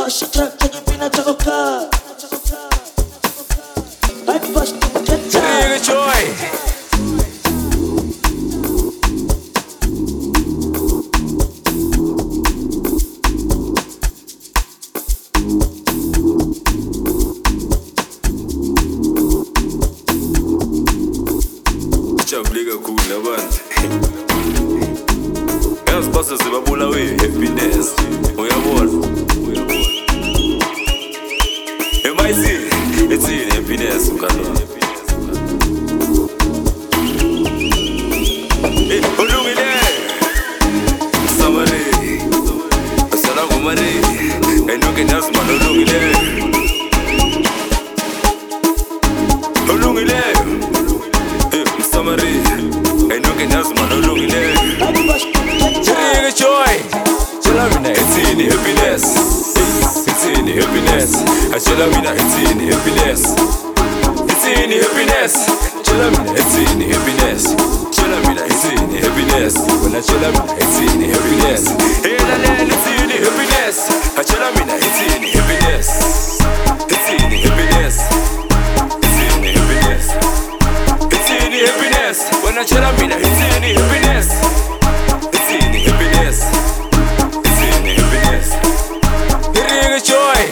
Jabuleka khulu abantu. Yazibasa sebabula happiness. Uyabona? It's in happiness ukalo. Ulungile. Samari. Asalamu mari. Enoke nasma ulungile. Ulungile. Samari. Enoke nasma ulungile. Joy. It's in happiness. It's in happiness. Achelamina, it's in happiness. It's in happiness. Chelamina, it's in happiness. Chelamina, it's in happiness. When I chelamina, it's in happiness. Hey, la la, it's in happiness. Achelamina, it's in happiness. It's in happiness. It's in happiness. It's in happiness. When I chelamina, it's in happiness. It's in happiness. It's in happiness. Here is joy.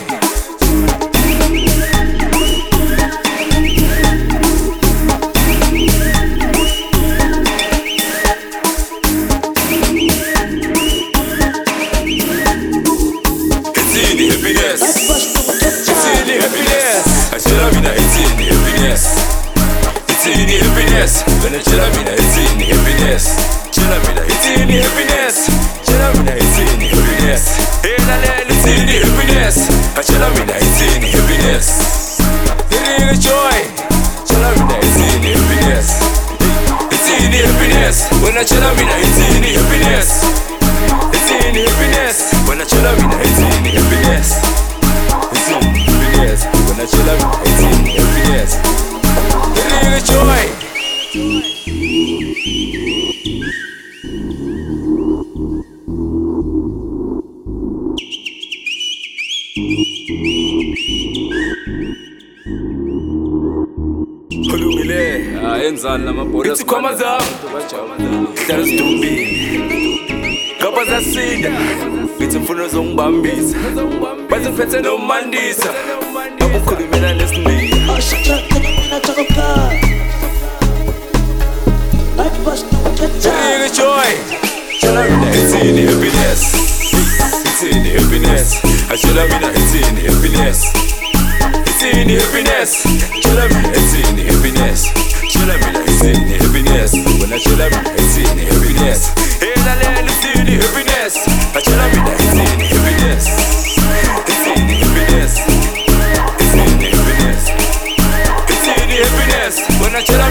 When I chelamina, it's in happiness. Chelamina, it's in happiness. Chelamina, it's in happiness. Hey, la la, it's in happiness. Chelamina, it's in happiness. Here is joy. Chelamina, it's in happiness. It's in happiness. When I chelamina, it's in happiness. It's in happiness. When I chelamina, it's in happiness. It's in happiness. When I chelamina, it's in happiness. Here is joy. Ulungile, enzani lamabhola sikhoma zami. Dala sidumbile. Ngapha zasinda. Ngithi mfuna uzongibambisa. Baziphethe nomandisa. Ngabukhulumela nesibili. Joy. It's in happiness. It's in happiness. Chelamina, it's in happiness. It's in happiness. Chelamina, it's in happiness. Chelamina, it's in happiness. When I chelamina, it's in happiness. Hey, la la, it's in happiness. Chelamina, it's in happiness. It's in happiness. It's in happiness. It's in happiness. When I